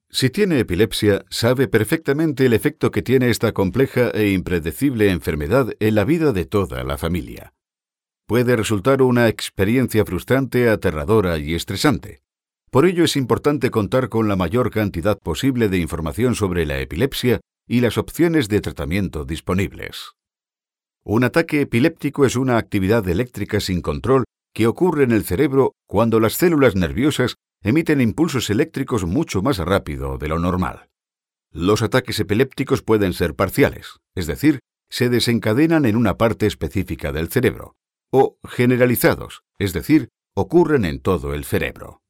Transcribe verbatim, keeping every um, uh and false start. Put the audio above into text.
Si tiene epilepsia, sabe perfectamente el efecto que tiene esta compleja e impredecible enfermedad en la vida de toda la familia. Puede resultar una experiencia frustrante, aterradora y estresante. Por ello es importante contar con la mayor cantidad posible de información sobre la epilepsia y las opciones de tratamiento disponibles. Un ataque epiléptico es una actividad eléctrica sin control que ocurre en el cerebro cuando las células nerviosas emiten impulsos eléctricos mucho más rápido de lo normal. Los ataques epilépticos pueden ser parciales, es decir, se desencadenan en una parte específica del cerebro, o generalizados, es decir, ocurren en todo el cerebro.